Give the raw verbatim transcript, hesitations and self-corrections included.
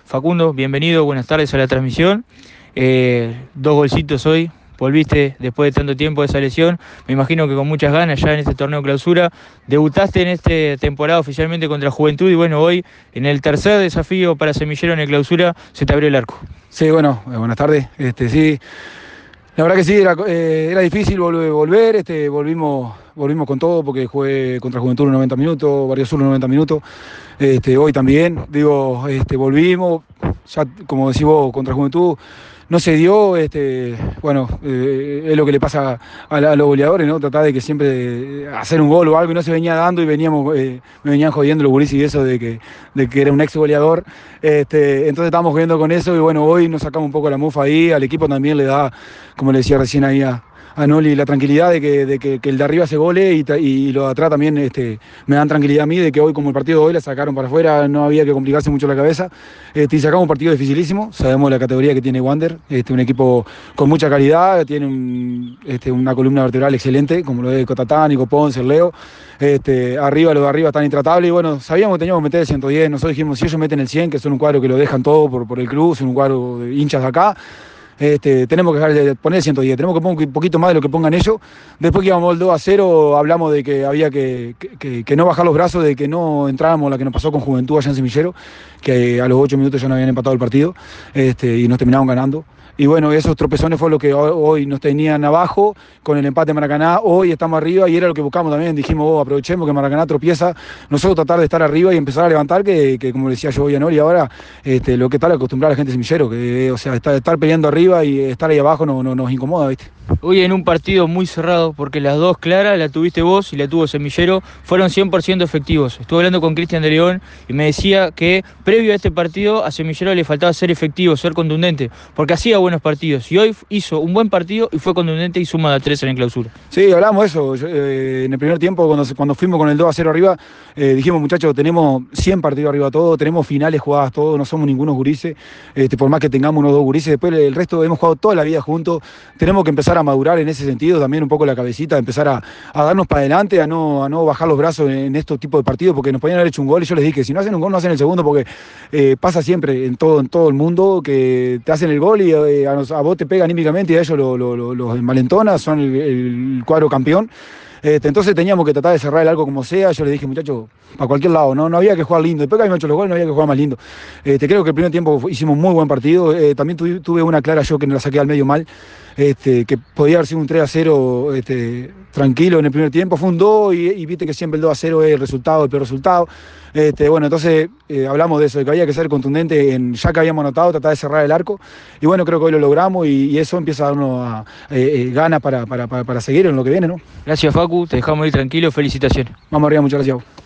Facundo, bienvenido, buenas tardes a la transmisión. Eh, dos golcitos hoy, volviste después de tanto tiempo de esa lesión, me imagino que con muchas ganas ya en este torneo clausura. Debutaste en esta temporada oficialmente contra Juventud y bueno, hoy en el tercer desafío para Semillero en el clausura se te abrió el arco. Sí, bueno, eh, buenas tardes. Este, sí, la verdad que sí, era, eh, era difícil volver, volver este, volvimos, volvimos con todo porque jugué contra Juventud los noventa minutos, Barrio Sur los noventa minutos, este, hoy también, digo, este, volvimos, ya como decís vos, contra Juventud no se dio, este, bueno, eh, es lo que le pasa a, a los goleadores, ¿no? Tratar de que siempre hacer un gol o algo y no se venía dando y veníamos, eh, me venían jodiendo los gurises y eso de que, de que era un ex goleador, este, entonces estábamos jodiendo con eso y bueno, hoy nos sacamos un poco la mufa ahí, al equipo también le da, como le decía recién ahí a, a Noli, la tranquilidad de que, de que, que el de arriba se gole y, y los de atrás también este, me dan tranquilidad a mí de que hoy, como el partido de hoy, la sacaron para afuera, no había que complicarse mucho la cabeza. Este, y sacamos un partido dificilísimo, sabemos la categoría que tiene Wander, este, un equipo con mucha calidad, tiene un, este, una columna vertebral excelente, como lo es Cotatán, Nico Ponce, el Leo. Este, arriba, los de arriba están intratables y bueno, sabíamos que teníamos que meter el ciento diez, nosotros dijimos, si ellos meten el cien, que son un cuadro que lo dejan todo por, por el club, son un cuadro de hinchas de acá. Este, tenemos que dejar de poner el ciento diez, tenemos que poner un poquito más de lo que pongan ellos. Después que íbamos el dos a cero, hablamos de que había que, que, que no bajar los brazos, de que no entrábamos la que nos pasó con Juventud allá en Semillero, que a los ocho minutos ya no habían empatado el partido este, y nos terminaron ganando. Y bueno, esos tropezones fue lo que hoy nos tenían abajo con el empate de Maracaná. Hoy estamos arriba y era lo que buscamos también. Dijimos, oh, aprovechemos que Maracaná tropieza. Nosotros tratar de estar arriba y empezar a levantar, que, que como decía yo hoy a Nori, ahora este, lo que está acostumbrada a la gente de Semillero, que o sea, estar, estar peleando arriba y estar ahí abajo no, no, nos incomoda, ¿viste? Hoy en un partido muy cerrado, porque las dos claras, la tuviste vos y la tuvo Semillero, fueron cien por ciento efectivos. Estuve hablando con Cristian de León y me decía que previo a este partido a Semillero le faltaba ser efectivo, ser contundente, porque hacía buenos partidos y hoy hizo un buen partido y fue contundente y suma de tres en el clausura. Sí, hablamos de eso. Yo, eh, en el primer tiempo, cuando, cuando fuimos con el dos a cero arriba, eh, dijimos, muchachos, tenemos cien partidos arriba todos, tenemos finales jugadas todos, no somos ningunos gurises, este, por más que tengamos unos dos gurises, después el resto hemos jugado toda la vida juntos, tenemos que empezar a madurar en ese sentido, también un poco la cabecita, empezar a, a darnos para adelante, a no, a no bajar los brazos en, en estos tipos de partidos, porque nos podían haber hecho un gol y yo les dije, si no hacen un gol, no hacen el segundo, porque eh, pasa siempre en todo, en todo el mundo que te hacen el gol y eh, a, nos, a vos te pega anímicamente y a ellos los lo, lo, lo envalentonas, son el, el cuadro campeón. Este, entonces teníamos que tratar de cerrar el arco como sea. Yo le dije, muchachos, para cualquier lado, no, no había que jugar lindo. Después que habíamos hecho los goles, no había que jugar más lindo. Este, creo que el primer tiempo hicimos muy buen partido. Eh, también tuve, tuve una clara yo que no la saqué al medio mal, este, que podía haber sido un tres a cero este, tranquilo en el primer tiempo. Fue un dos y, y viste que siempre el dos a cero es el resultado, el peor resultado. Este, bueno, entonces eh, hablamos de eso, de que había que ser contundente en, ya que habíamos anotado, tratar de cerrar el arco. Y bueno, creo que hoy lo logramos y, y eso empieza a darnos a, eh, eh, ganas para, para, para, para seguir en lo que viene, ¿no? Gracias, Facu, te dejamos ir tranquilo, felicitaciones. Vamos arriba, muchas gracias a vos.